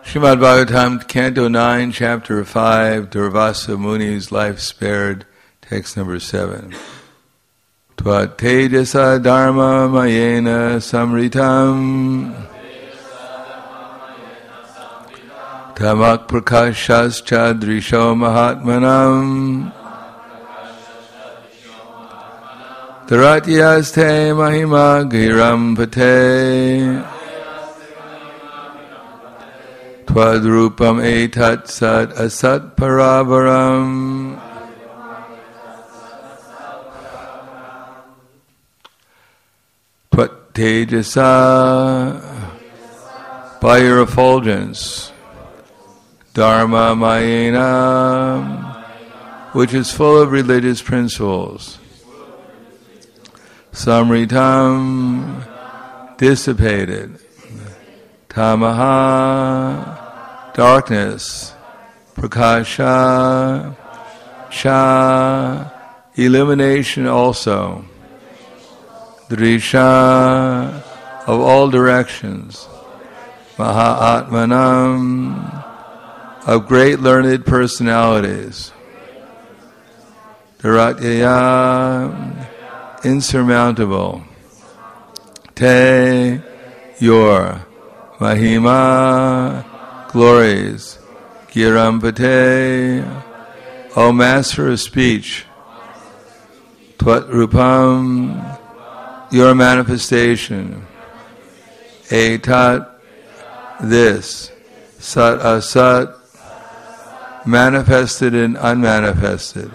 Srimad Bhagavatam, Canto 9, Chapter 5, Durvasa Muni's Life Spared, text number 7. Tvat tejasa dharma mayena samritam tamak prakashas chadrisho mahatmanam dharatyaste mahima giram pate Twadrupam etat sat asat paravaram Tvat tejasa, by your effulgence, dharma mayena, which is full of religious principles, samritam, dissipated, tamaha, darkness, prakasha, sha, illumination also, drisha, of all directions, mahatmanam, of great learned personalities, dharatyaya, insurmountable, te, your, mahima, glories, girampate, O master of speech, tvat rupam, your manifestation, etat, this, sat asat, manifested and unmanifested,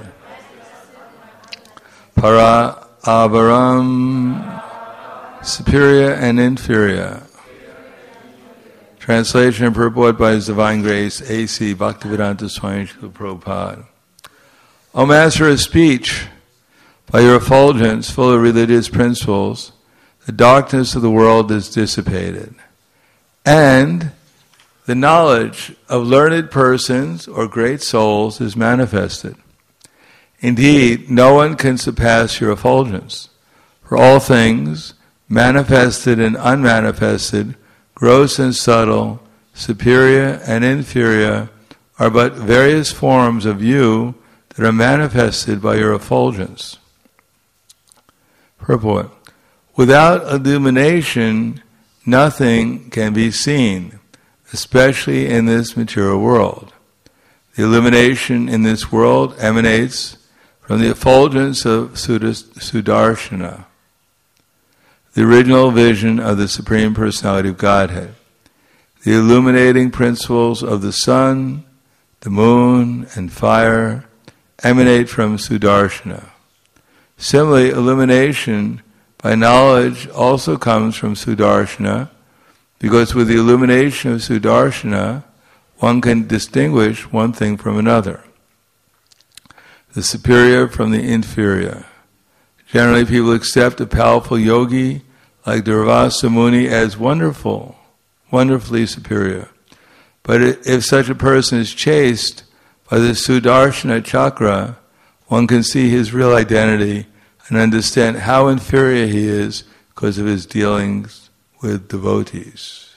para avaram, superior and inferior. Translation and purport by His Divine Grace, A.C. Bhaktivedanta Swami Srila Prabhupada. O Master of Speech, by your effulgence full of religious principles, the darkness of the world is dissipated, and the knowledge of learned persons or great souls is manifested. Indeed, no one can surpass your effulgence, for all things, manifested and unmanifested, gross and subtle, superior and inferior, are but various forms of you that are manifested by your effulgence. Purport. Without illumination, nothing can be seen, especially in this material world. The illumination in this world emanates from the effulgence of Sudarshana, the original vision of the Supreme Personality of Godhead. The illuminating principles of the sun, the moon, and fire emanate from Sudarshana. Similarly, illumination by knowledge also comes from Sudarshana, because with the illumination of Sudarshana, one can distinguish one thing from another, the superior from the inferior. Generally, people accept a powerful yogi like Durvasa Muni as wonderfully superior. But if such a person is chased by the Sudarshana chakra, one can see his real identity and understand how inferior he is because of his dealings with devotees.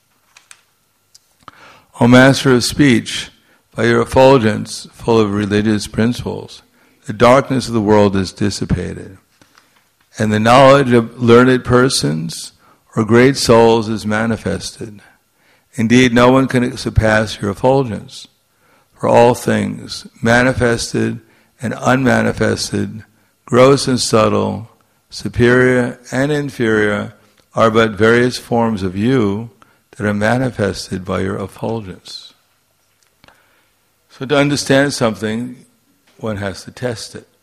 O Master of Speech, by your effulgence full of religious principles, the darkness of the world is dissipated, and the knowledge of learned persons or great souls is manifested. Indeed, no one can surpass your effulgence, for all things, manifested and unmanifested, gross and subtle, superior and inferior, are but various forms of you that are manifested by your effulgence. So to understand something, one has to test it.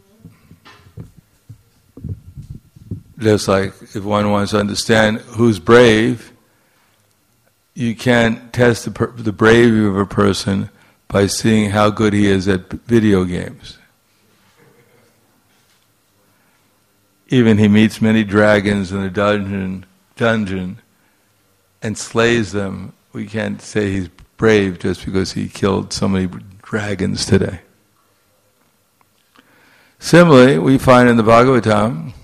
Just like if one wants to understand who's brave, you can't test the bravery of a person by seeing how good he is at video games. Even he meets many dragons in a dungeon and slays them. We can't say he's brave just because he killed so many dragons today. Similarly, we find in the Bhagavatam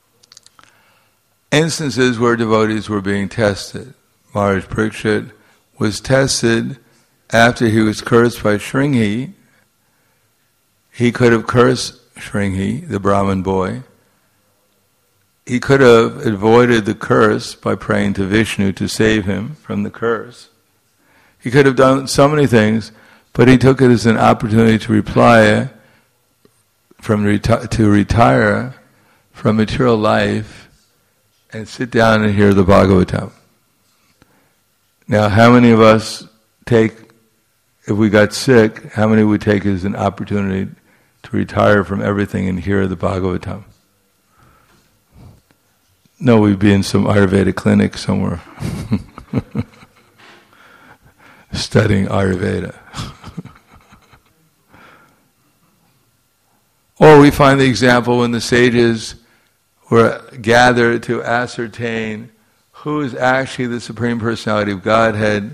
instances where devotees were being tested. Maharaj Parikshit was tested after he was cursed by Shringi. He could have cursed Shringi, the Brahmin boy. He could have avoided the curse by praying to Vishnu to save him from the curse. He could have done so many things, but he took it as an opportunity to retire from material life and sit down and hear the Bhagavatam. Now, how many of us take, if we got sick, how many would take it as an opportunity to retire from everything and hear the Bhagavatam? No, we'd be in some Ayurveda clinic somewhere studying Ayurveda. Or we find the example when the sages were gathered to ascertain who is actually the Supreme Personality of Godhead.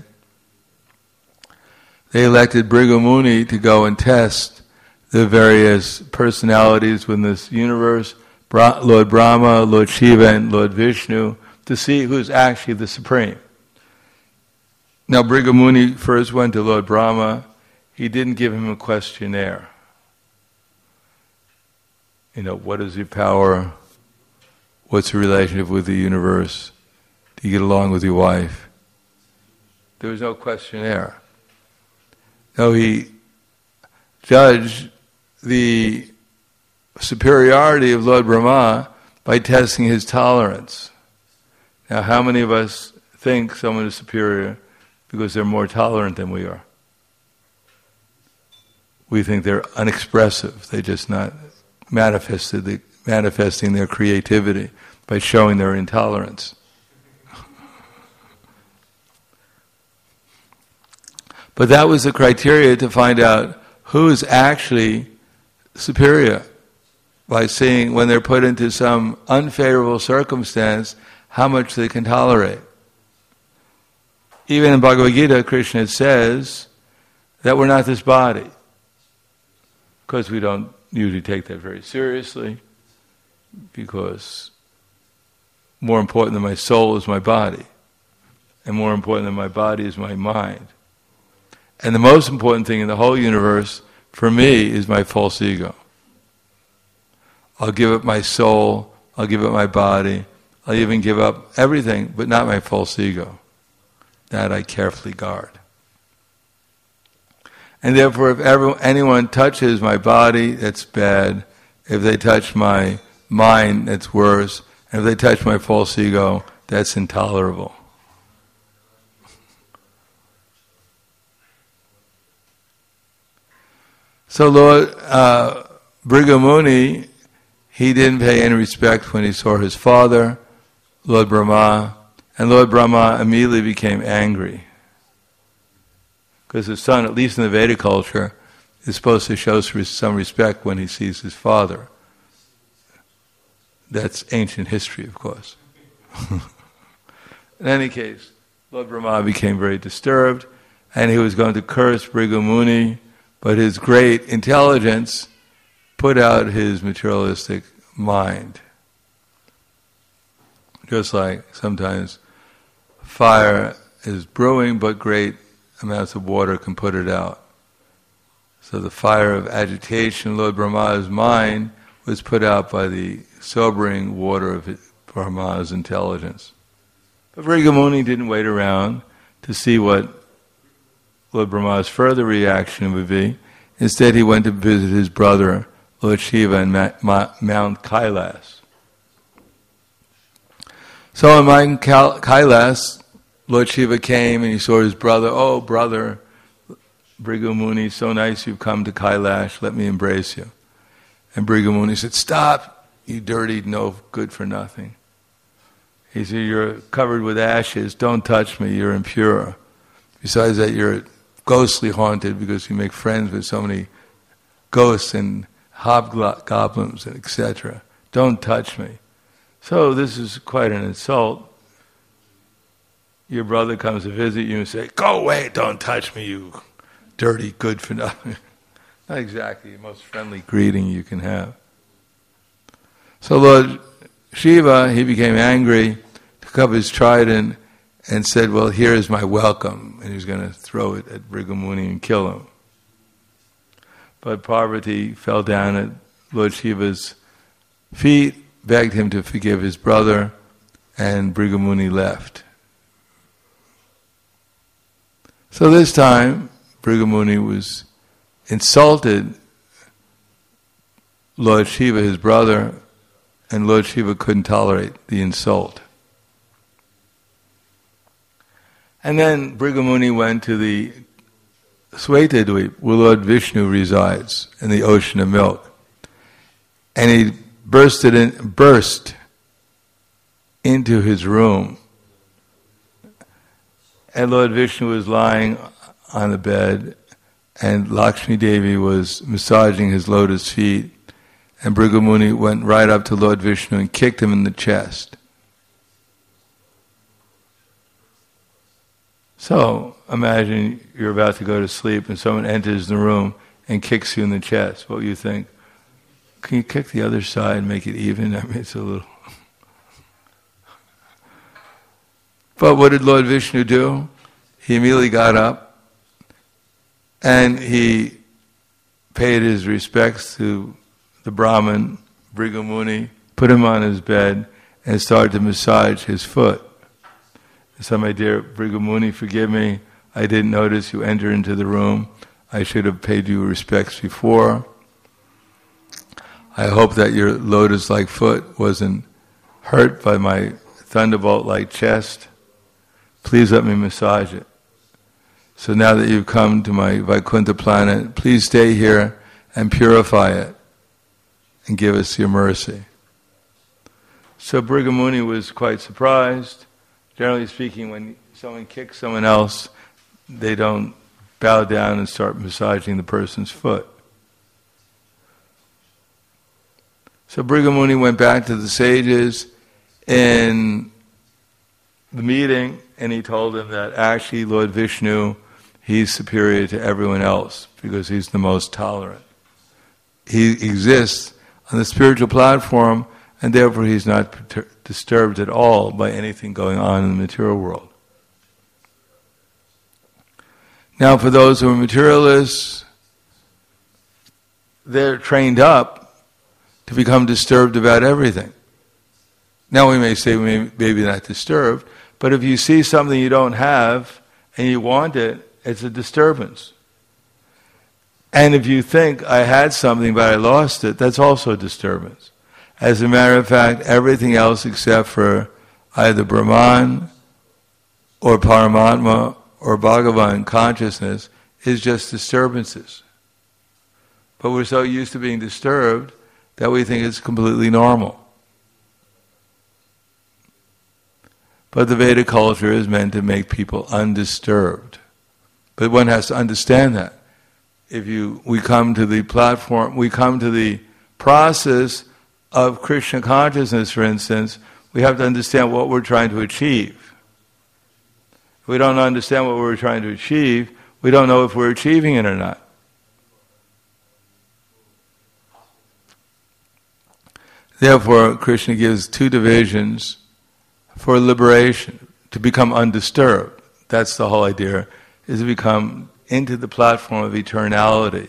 They elected Bhrigu Muni to go and test the various personalities within this universe, Lord Brahma, Lord Shiva, and Lord Vishnu, to see who's actually the Supreme. Now, Bhrigu Muni first went to Lord Brahma. He didn't give him a questionnaire. What is your power? What's your relationship with the universe? Do you get along with your wife? There was no questionnaire. No, he judged the superiority of Lord Brahma by testing his tolerance. Now, how many of us think someone is superior because they're more tolerant than we are? We think they're unexpressive. They're just not manifesting their creativity by showing their intolerance. But that was the criteria to find out who is actually superior, by seeing when they're put into some unfavorable circumstance, how much they can tolerate. Even in Bhagavad Gita, Krishna says that we're not this body. Of course, we don't usually take that very seriously, because more important than my soul is my body, and more important than my body is my mind. And the most important thing in the whole universe, for me, is my false ego. I'll give up my soul, I'll give up my body, I'll even give up everything, but not my false ego. That I carefully guard. And therefore, if anyone touches my body, that's bad. If they touch my mind, that's worse. And if they touch my false ego, that's intolerable. So Lord Bhrigu Muni, he didn't pay any respect when he saw his father, Lord Brahma, and Lord Brahma immediately became angry. Because the son, at least in the Vedic culture, is supposed to show some respect when he sees his father. That's ancient history, of course. In any case, Lord Brahma became very disturbed, and he was going to curse Bhrigu Muni, but his great intelligence put out his materialistic mind. Just like sometimes fire is brewing, but great amounts of water can put it out. So the fire of agitation, Lord Brahma's mind, was put out by the sobering water of Brahma's intelligence. But Bhrigu Muni didn't wait around to see what Lord Brahma's further reaction would be. Instead, he went to visit his brother, Lord Shiva, in Mount Kailas. So on Mount Kailas, Lord Shiva came and he saw his brother. Oh, brother, Bhrigu Muni, so nice you've come to Kailash, let me embrace you. And Bhrigu Muni said, stop, you dirty, no good for nothing. He said, you're covered with ashes, don't touch me, you're impure. Besides that, you're ghostly haunted because you make friends with so many ghosts and hobgoblins and etc. Don't touch me. So this is quite an insult. Your brother comes to visit you and say, go away, don't touch me, you dirty, good for nothing. Not exactly the most friendly greeting you can have. So Lord Shiva, he became angry, took up his trident, and said, well, here is my welcome, and he was going to throw it at Brigamuni and kill him. But Parvati fell down at Lord Shiva's feet, begged him to forgive his brother, and Brigamuni left. So this time, Brigamuni was insulted Lord Shiva, his brother, and Lord Shiva couldn't tolerate the insult. And then Brigamuni went to the Svetadweep, where Lord Vishnu resides, in the ocean of milk. And he burst into his room. And Lord Vishnu was lying on the bed, and Lakshmi Devi was massaging his lotus feet, and Brigamuni went right up to Lord Vishnu and kicked him in the chest. So, imagine you're about to go to sleep and someone enters the room and kicks you in the chest. What do you think? Can you kick the other side and make it even? I mean, it's a little... But what did Lord Vishnu do? He immediately got up and he paid his respects to the Brahmin, Brigamuni, put him on his bed and started to massage his foot. So, my dear Brigamuni, forgive me, I didn't notice you enter into the room. I should have paid you respects before. I hope that your lotus-like foot wasn't hurt by my thunderbolt-like chest. Please let me massage it. So now that you've come to my Vaikuntha planet, please stay here and purify it and give us your mercy. So Brigamuni was quite surprised. Generally speaking, when someone kicks someone else, they don't bow down and start massaging the person's foot. So Brigamuni went back to the sages in the meeting, and he told them that actually Lord Vishnu, he's superior to everyone else because he's the most tolerant. He exists on the spiritual platform, and therefore he's not disturbed at all by anything going on in the material world. Now, for those who are materialists, they're trained up to become disturbed about everything. Now we may say maybe not disturbed, but if you see something you don't have and you want it, it's a disturbance. And if you think, I had something but I lost it, that's also a disturbance. As a matter of fact, everything else except for either Brahman or Paramatma or Bhagavan consciousness is just disturbances. But we're so used to being disturbed that we think it's completely normal. But the Vedic culture is meant to make people undisturbed. But one has to understand that. We come to the platform, we come to the process of Krishna consciousness, for instance, we have to understand what we're trying to achieve. If we don't understand what we're trying to achieve, we don't know if we're achieving it or not. Therefore, Krishna gives two divisions for liberation, to become undisturbed. That's the whole idea, is to become into the platform of eternality.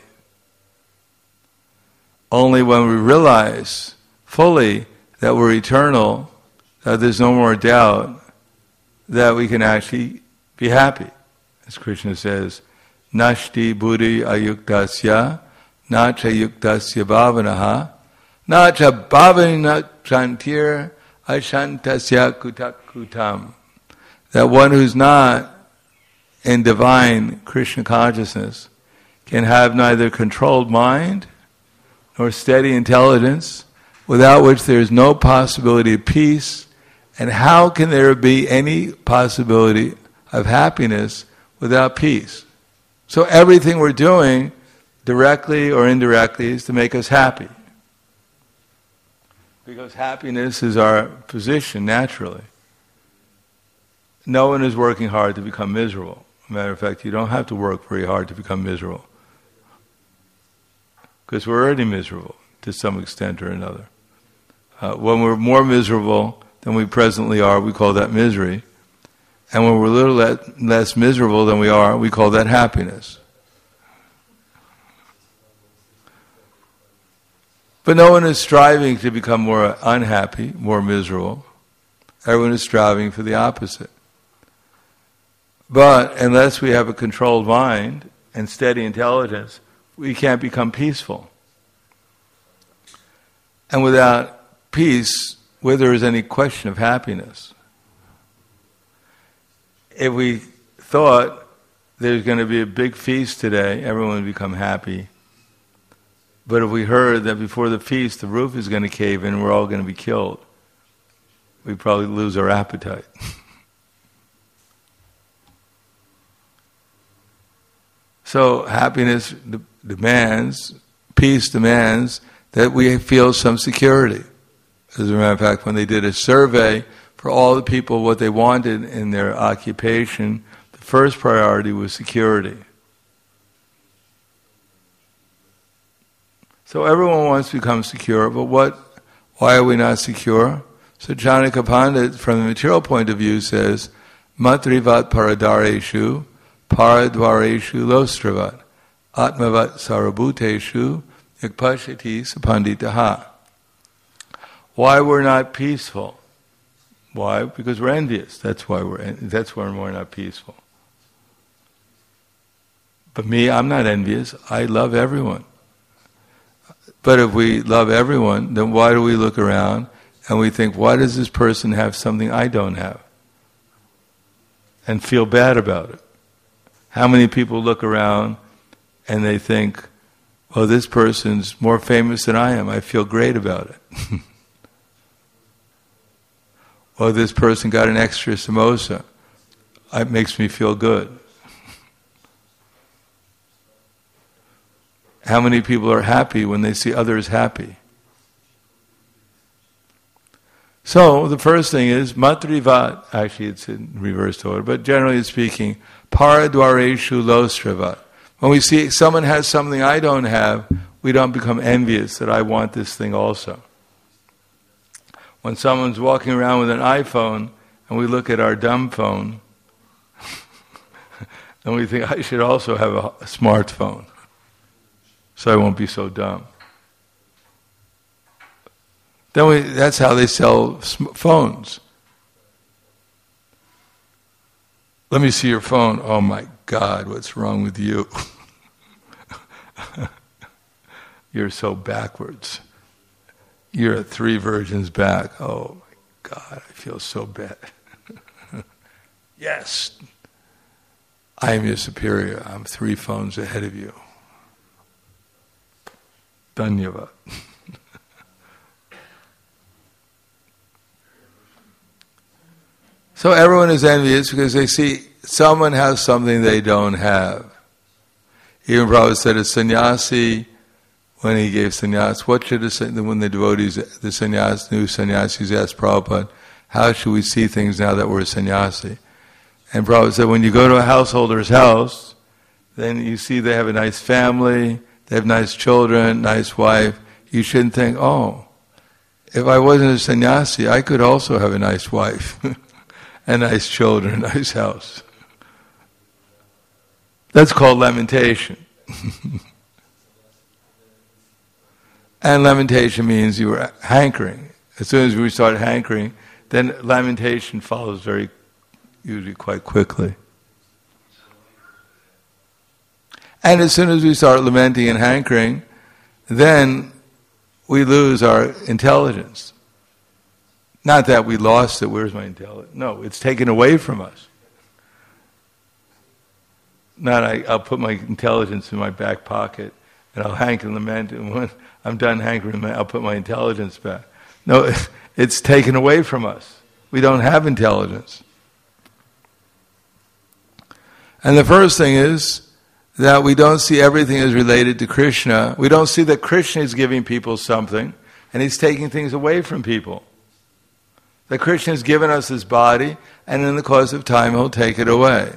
Only when we realize fully that we're eternal, that there's no more doubt, that we can actually be happy. As Krishna says, Nashti buddhi ayuktasya, nacha yuktasya bhavanaha, nacha bhavana chantir ashantasya kutam. That one who's not in divine Krishna consciousness can have neither controlled mind nor steady intelligence, without which there is no possibility of peace. And how can there be any possibility of happiness without peace? So everything we're doing, directly or indirectly, is to make us happy. Because happiness is our position, naturally. No one is working hard to become miserable. As a matter of fact, you don't have to work very hard to become miserable. Because we're already miserable, to some extent or another. When we're more miserable than we presently are, we call that misery. And when we're a little less miserable than we are, we call that happiness. But no one is striving to become more unhappy, more miserable. Everyone is striving for the opposite. But unless we have a controlled mind and steady intelligence, we can't become peaceful. And without peace, where there is any question of happiness. If we thought there's going to be a big feast today, everyone would become happy. But if we heard that before the feast the roof is going to cave in and we're all going to be killed, we'd probably lose our appetite. So happiness demands, peace demands that we feel some security. As a matter of fact, when they did a survey for all the people what they wanted in their occupation, the first priority was security. So everyone wants to become secure, but why are we not secure? So Chanakya Pandit, from the material point of view, says, Matrivat paradareshu, paradvareshu lostravat, atmavat sarabhuteshu, yakpashati sapanditaha. Why we're not peaceful? Why? Because we're envious. That's why we're not peaceful. But me, I'm not envious. I love everyone. But if we love everyone, then why do we look around and we think, why does this person have something I don't have? And feel bad about it. How many people look around and they think, well, this person's more famous than I am. I feel great about it. Or this person got an extra samosa. It makes me feel good. How many people are happy when they see others happy? So, the first thing is, matrivat, actually it's in reverse order, but generally speaking, paradvareshu lostravat. When we see someone has something I don't have, we don't become envious that I want this thing also. When someone's walking around with an iPhone and we look at our dumb phone, and we think, I should also have a smartphone, so I won't be so dumb. That's how they sell phones. Let me see your phone. Oh my God, what's wrong with you? You're so backwards. You're 3 virgins back. Oh my God, I feel so bad. Yes, I am your superior. I'm 3 phones ahead of you. Dhanyavad. So everyone is envious because they see someone has something they don't have. Even Prabhupada said a sannyasi, when he gave sannyas, when the devotees, the sannyas, new sannyasis asked Prabhupada, how should we see things now that we're a sannyasi? And Prabhupada said, when you go to a householder's house, then you see they have a nice family, they have nice children, nice wife. You shouldn't think, oh, if I wasn't a sannyasi, I could also have a nice wife, and nice children, a nice house. That's called lamentation. And lamentation means you were hankering. As soon as we start hankering, then lamentation follows usually quite quickly. And as soon as we start lamenting and hankering, then we lose our intelligence. Not that we lost it, where's my intelligence? No, it's taken away from us. Not I'll put my intelligence in my back pocket and I'll hanker and lament, and when I'm done hankering, I'll put my intelligence back. No, it's taken away from us. We don't have intelligence. And the first thing is that we don't see everything as related to Krishna. We don't see that Krishna is giving people something and he's taking things away from people. That Krishna has given us his body, and in the course of time he'll take it away.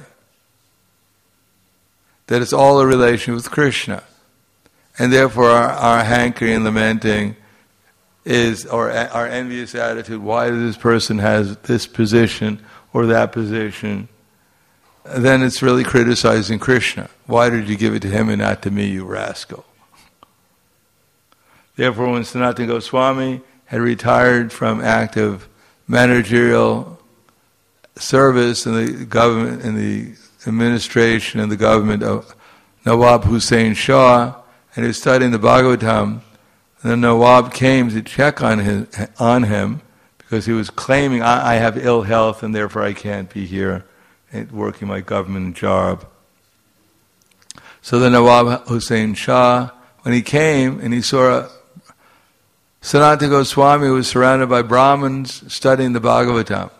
That it's all a relation with Krishna. And therefore our hankering and lamenting is, or our envious attitude, why does this person has this position, or that position, then it's really criticizing Krishna. Why did you give it to him and not to me, you rascal? Therefore, when Sanatana Goswami had retired from active managerial service in the government, in the administration and the government of Nawab Hussain Shah, and he was studying the Bhagavatam, and the Nawab came to check on him because he was claiming, I have ill health and therefore I can't be here working my government job. So the Nawab Hussain Shah, when he came and he saw Sanatana Goswami was surrounded by Brahmins studying the Bhagavatam.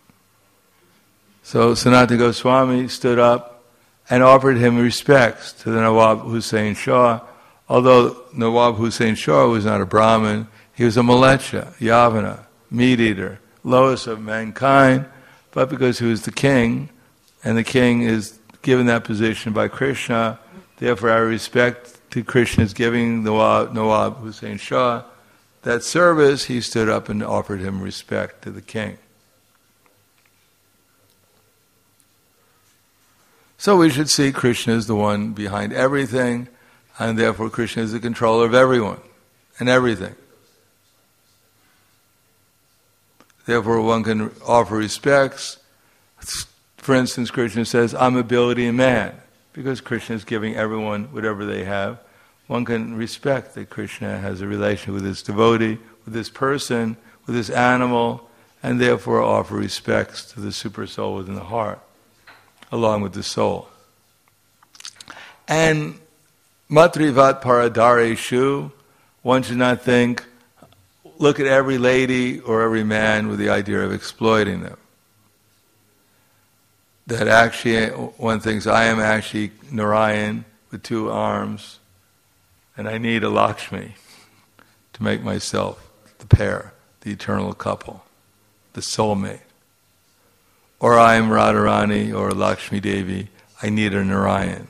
So Sanatana Goswami stood up and offered him respects to the Nawab Hussain Shah. Although Nawab Hussain Shah was not a Brahmin, he was a Malecha, Yavana, meat-eater, lowest of mankind, but because he was the king, and the king is given that position by Krishna, therefore our respect to Krishna's giving Nawab Hussain Shah that service, he stood up and offered him respect to the king. So we should see Krishna as the one behind everything, and therefore Krishna is the controller of everyone and everything. Therefore one can offer respects. For instance, Krishna says, I'm ability in man, because Krishna is giving everyone whatever they have. One can respect that Krishna has a relation with his devotee, with this person, with this animal, and therefore offer respects to the super soul within the heart, along with the soul. And matrivat paradareshu, one should not think, look at every lady or every man with the idea of exploiting them. That actually, one thinks, I am actually Narayan with two arms, and I need a Lakshmi to make myself the pair, the eternal couple, the soulmate. Or I am Radharani or Lakshmi Devi, I need a Narayan.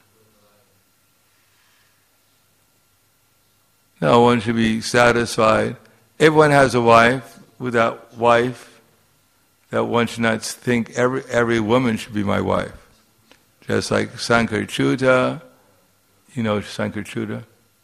No, one should be satisfied. If one has a wife, without wife, that one should not think every woman should be my wife. Just like Sankarchuta, you know Sankarchuta?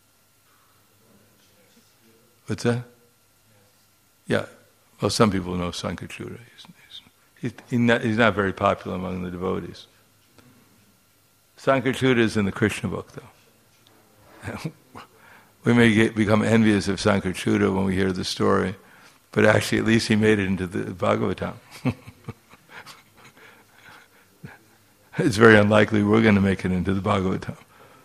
What's that? Yeah, well some people know Sankarchuta. He's not very popular among the devotees. Sankarchuta is in the Krishna book though. We may become envious of Sankarchuta when we hear the story, but actually at least he made it into the Bhagavatam. It's very unlikely we're going to make it into the Bhagavatam.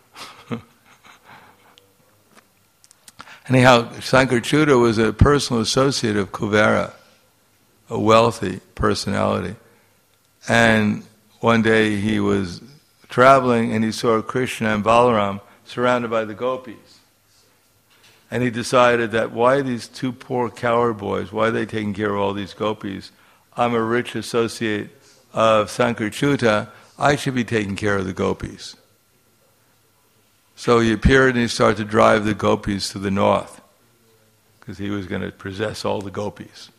Anyhow, Sankarchuta was a personal associate of Kuvera, a wealthy personality. And one day he was traveling and he saw Krishna and Balaram surrounded by the gopis. And he decided that why these two poor coward boys, why are they taking care of all these gopis? I'm a rich associate of Sankarchuta, I should be taking care of the gopis. So he appeared and he started to drive the gopis to the north, because he was going to possess all the gopis.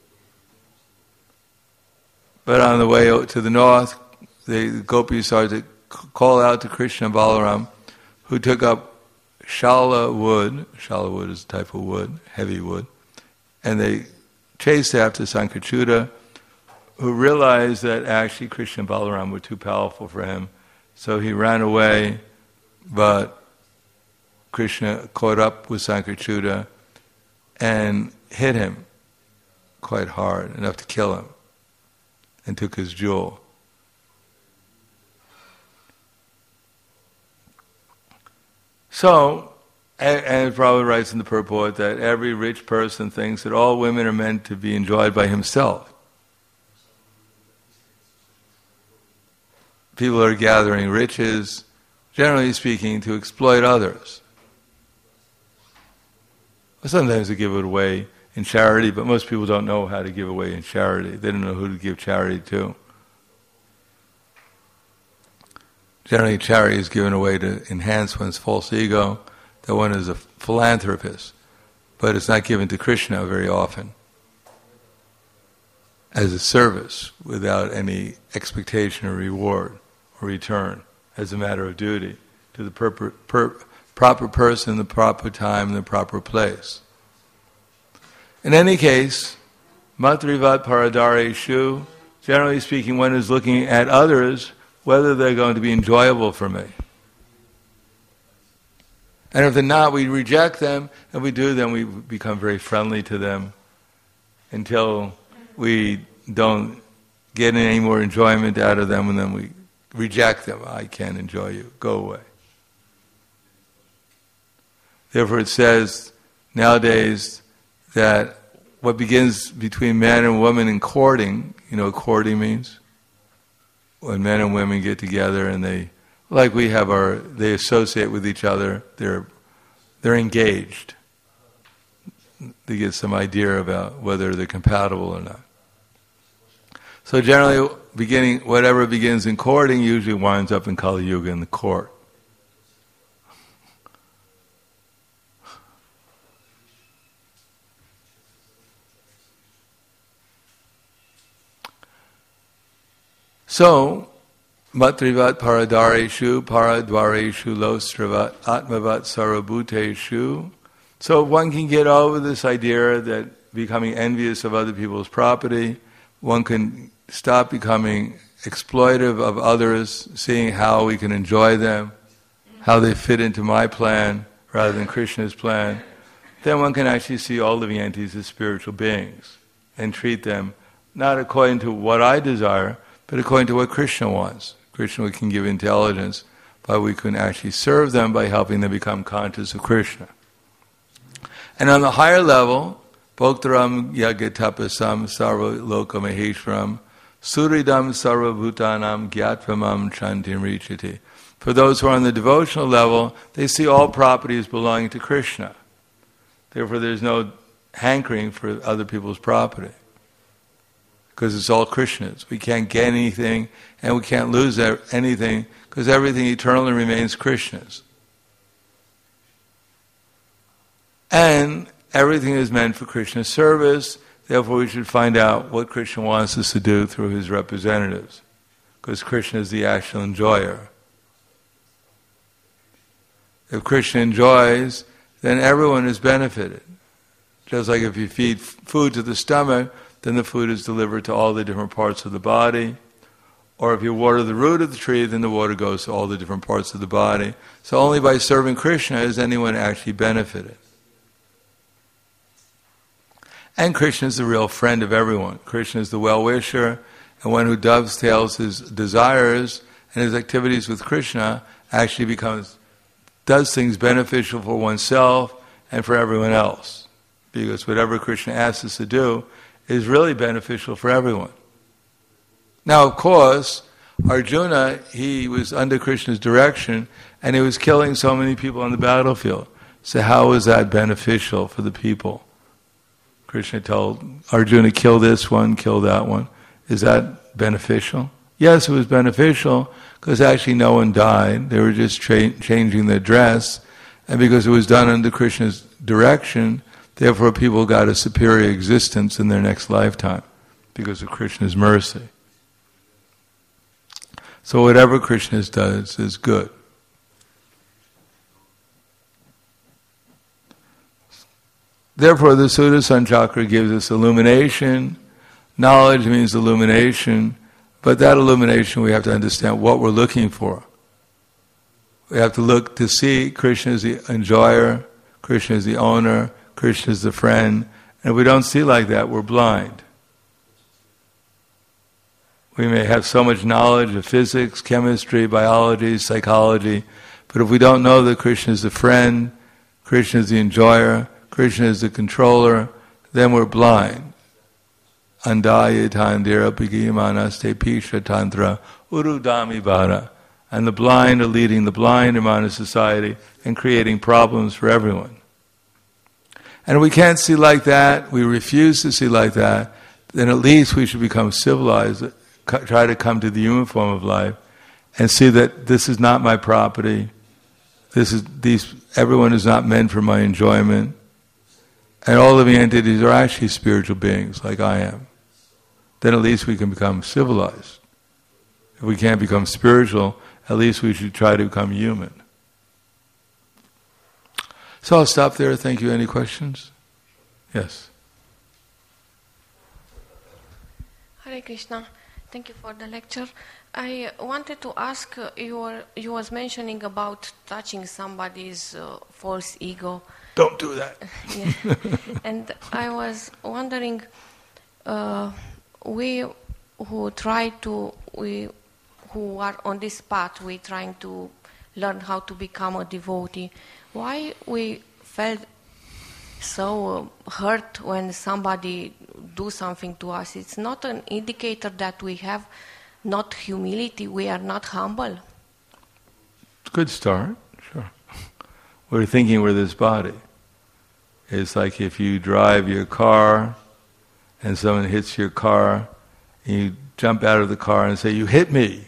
But on the way to the north, the gopis started to call out to Krishna and Balaram, who took up shala wood is a type of wood, heavy wood, and they chased after Sankarchuta, who realized that actually Krishna and Balaram were too powerful for him, so he ran away, but Krishna caught up with Sankarchuta and hit him quite hard, enough to kill him, and took his jewel. So, and Prabhupada writes in the purport that every rich person thinks that all women are meant to be enjoyed by himself. People are gathering riches, generally speaking, to exploit others. Sometimes they give it away in charity, but most people don't know how to give away in charity. They don't know who to give charity to. Generally, charity is given away to enhance one's false ego, that one is a philanthropist, but it's not given to Krishna very often. as a service without any expectation or reward or return, as a matter of duty to the proper person, the proper time, and the proper place. In any case, matrivat paradareshu, generally speaking, one is looking at others, whether they're going to be enjoyable for me. And if they're not, we reject them, and we do, then we become very friendly to them until we don't get any more enjoyment out of them, and then we reject them. I can't enjoy you. Go away. Therefore it says nowadays that what begins between man and woman in courting, you know what courting means? When men and women get together and they associate with each other, they're engaged. They get some idea about whether they're compatible or not. So generally, whatever begins in courting usually winds up in Kali Yuga in the court. So, matrivat paradareshu, paradvareshu lostravat, atmavat sarabhuteshu. So one can get over this idea that becoming envious of other people's property, one can stop becoming exploitive of others, seeing how we can enjoy them, how they fit into my plan rather than Krishna's plan. Then one can actually see all living entities as spiritual beings and treat them not according to what I desire, but according to what Krishna wants. Krishna can give intelligence, but we can actually serve them by helping them become conscious of Krishna. And on the higher level, Bhoktaram Yagatapasam Sarva Loka Maheshwaram Suridam Sarva Bhutanam Gyatvamam Chantim Richati. For those who are on the devotional level, they see all properties belonging to Krishna. Therefore there's no hankering for other people's property, because it's all Krishna's. We can't get anything, and we can't lose anything, because everything eternally remains Krishna's. And everything is meant for Krishna's service, therefore we should find out what Krishna wants us to do through his representatives, because Krishna is the actual enjoyer. If Krishna enjoys, then everyone is benefited. Just like if you feed food to the stomach, then the food is delivered to all the different parts of the body. Or if you water the root of the tree, then the water goes to all the different parts of the body. So only by serving Krishna is anyone actually benefited. And Krishna is the real friend of everyone. Krishna is the well-wisher, and one who dovetails his desires and his activities with Krishna actually does things beneficial for oneself and for everyone else. Because whatever Krishna asks us to do is really beneficial for everyone. Now, of course, Arjuna, he was under Krishna's direction, and he was killing so many people on the battlefield. So how was that beneficial for the people? Krishna told Arjuna, kill this one, kill that one. Is that beneficial? Yes, it was beneficial, because actually no one died. They were just changing their dress, and because it was done under Krishna's direction, therefore people got a superior existence in their next lifetime, because of Krishna's mercy. So whatever Krishna does is good. Therefore the Sudarshan Chakra gives us illumination. Knowledge means illumination, but that illumination we have to understand what we're looking for. We have to look to see Krishna is the enjoyer, Krishna is the owner, Krishna is the friend, and if we don't see like that, we're blind. We may have so much knowledge of physics, chemistry, biology, psychology, but if we don't know that Krishna is the friend, Krishna is the enjoyer, Krishna is the controller, then we're blind. Andaya tandira pigimanaste pisha tantra urudami vara. And the blind are leading the blind in modern society and creating problems for everyone. And we can't see like that, we refuse to see like that, then at least we should become civilized, try to come to the human form of life, and see that this is not my property, everyone is not meant for my enjoyment, and all living entities are actually spiritual beings like I am. then at least we can become civilized. If we can't become spiritual, at least we should try to become human. So I'll stop there. Thank you. Any questions? Yes. Hare Krishna. Thank you for the lecture. I wanted to ask, you was mentioning about touching somebody's false ego. Don't do that. Yeah. And I was wondering, we who are on this path, we trying to learn how to become a devotee. Why we felt so hurt when somebody do something to us? It's not an indicator that we have not humility, we are not humble. Good start, sure. We're thinking we're this body. It's like if you drive your car and someone hits your car, and you jump out of the car and say, "You hit me."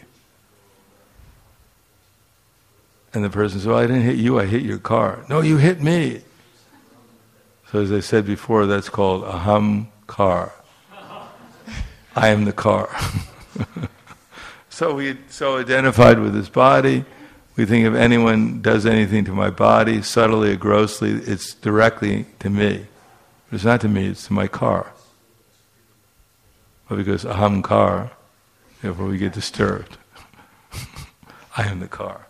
And the person says, "Well, I didn't hit you, I hit your car." "No, you hit me." So as I said before, that's called aham car. I am the car. So we so identified with this body, we think if anyone does anything to my body, subtly or grossly, it's directly to me. But it's not to me, it's to my car. But because aham car, therefore we get disturbed. I am the car.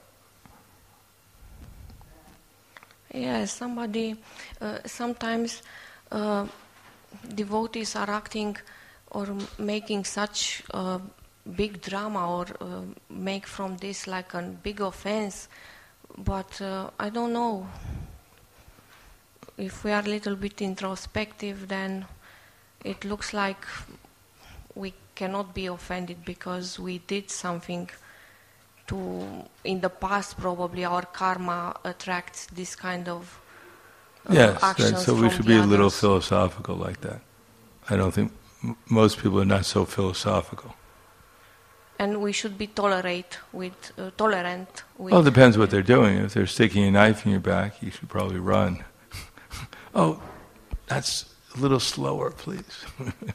Yes, sometimes devotees are acting or making such big drama or make from this like a big offense, but I don't know. If we are a little bit introspective, then it looks like we cannot be offended because we did something in the past. Probably our karma attracts this kind of actions. So we should be a little philosophical like that. I don't think most people are not so philosophical. And we should be tolerant with. Well, it depends what they're doing. If they're sticking a knife in your back, you should probably run. Oh, that's a little slower, please.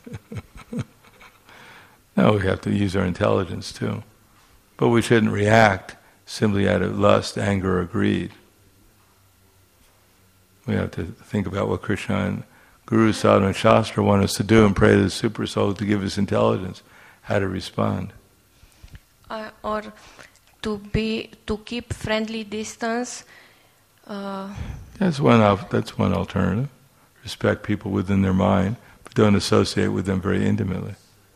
No, we have to use our intelligence too. But we shouldn't react simply out of lust, anger, or greed. We have to think about what Krishna and Guru, Sadhu, and Shastra want us to do and pray to the Super Soul to give us intelligence, how to respond. Or to keep friendly distance. That's one alternative. Respect people within their mind, but don't associate with them very intimately.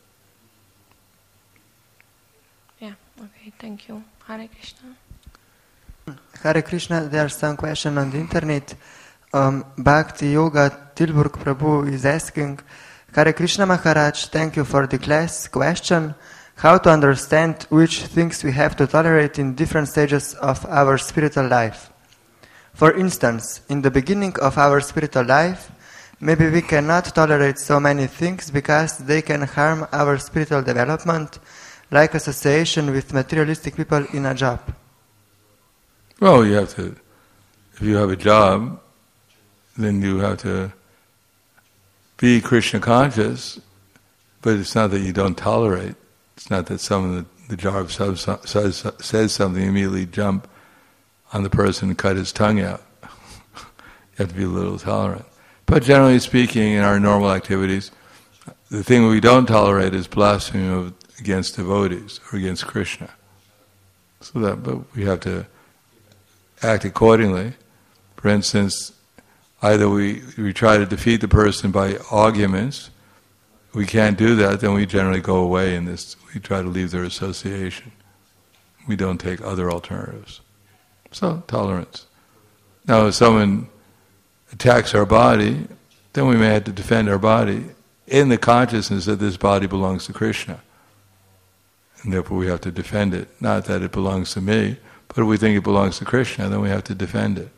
Yeah, okay, thank you. Hare Krishna. Hare Krishna, there are some questions on the internet. Bhakti Yoga Tilburg Prabhu is asking, Hare Krishna Maharaj, thank you for the class. Question, how to understand which things we have to tolerate in different stages of our spiritual life? For instance, in the beginning of our spiritual life, maybe we cannot tolerate so many things because they can harm our spiritual development, like association with materialistic people in a job. Well, if you have a job, then you have to be Krishna conscious, but it's not that you don't tolerate. It's not that someone at the job says something, immediately jump on the person and cut his tongue out. You have to be a little tolerant. But generally speaking, in our normal activities, the thing we don't tolerate is blasphemy against devotees or against Krishna. But we have to act accordingly. For instance, either we try to defeat the person by arguments. We can't do that, then we generally go away in this. We try to leave their association. We don't take other alternatives. So, tolerance. Now, if someone attacks our body, then we may have to defend our body in the consciousness that this body belongs to Krishna. And therefore we have to defend it. Not that it belongs to me, but if we think it belongs to Krishna, then we have to defend it.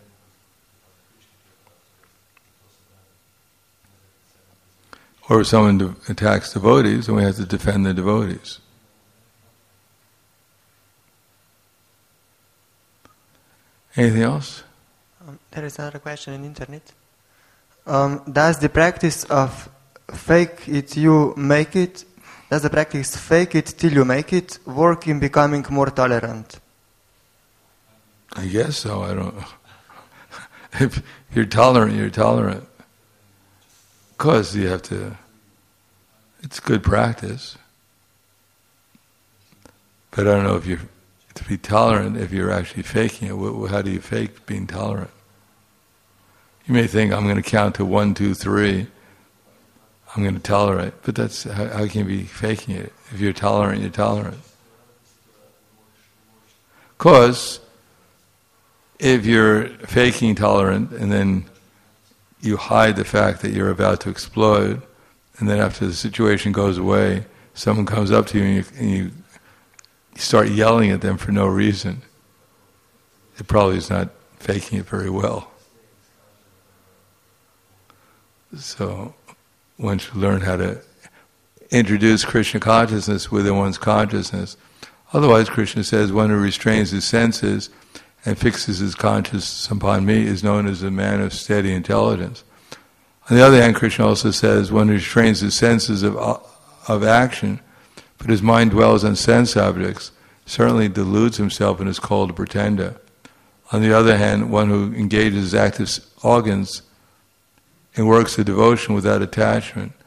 Or if someone attacks devotees, then we have to defend the devotees. Anything else? There is another question in the internet. Does the practice of fake it, you make it Does the practice fake it till you make it work in becoming more tolerant? I guess so. I don't. If you're tolerant, you're tolerant. Of course, you have to. It's good practice, but I don't know if you're to be tolerant if you're actually faking it. How do you fake being tolerant? You may think, I'm going to count to 1, 2, 3. I'm going to tolerate, but that's how can you be faking it? If you're tolerant, you're tolerant. Because if you're faking tolerant and then you hide the fact that you're about to explode, and then after the situation goes away, someone comes up to you and you start yelling at them for no reason, it probably is not faking it very well. So one should learn how to introduce Krishna consciousness within one's consciousness. Otherwise, Krishna says, one who restrains his senses and fixes his consciousness upon me is known as a man of steady intelligence. On the other hand, Krishna also says, one who restrains his senses of action, but his mind dwells on sense objects, certainly deludes himself and is called a pretender. On the other hand, one who engages his active organs in works of devotion without attachment